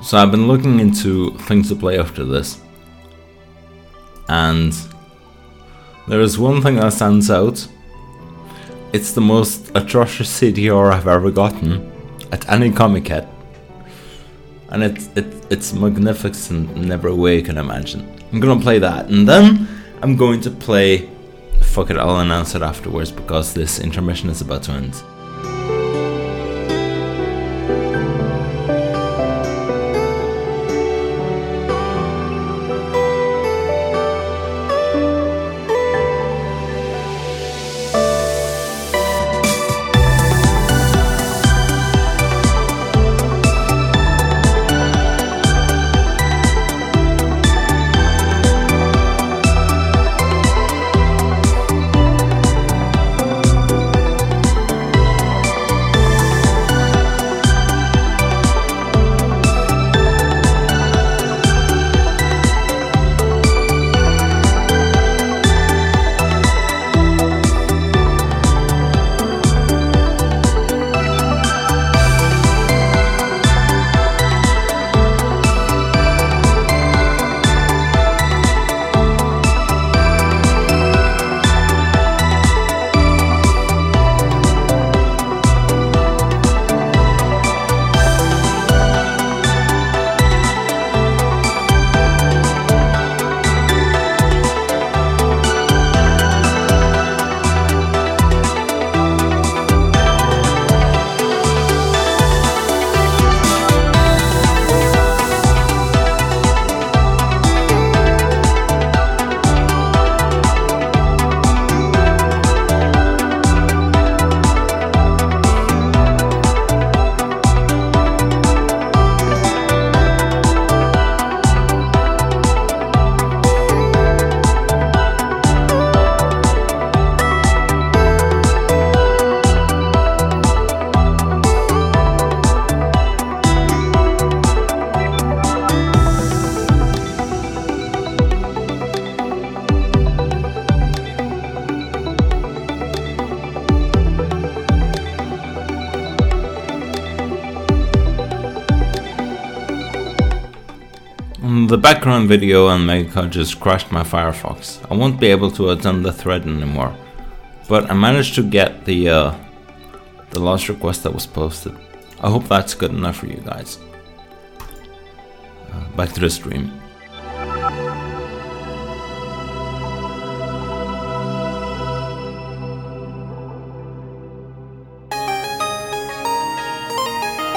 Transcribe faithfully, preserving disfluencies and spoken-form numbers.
So I've been looking into things to play after this, and there is one thing that stands out. It's the most atrocious C D R I've ever gotten at any Comiket, and it's it, it's magnificent in every way you can imagine. I'm gonna play that, and then I'm going to play. Fuck it, I'll announce it afterwards because this intermission is about to end. The background video on Megacod just crashed my Firefox. I won't be able to attend the thread anymore, but I managed to get the uh, the last request that was posted. I hope that's good enough for you guys. Uh, back to the stream.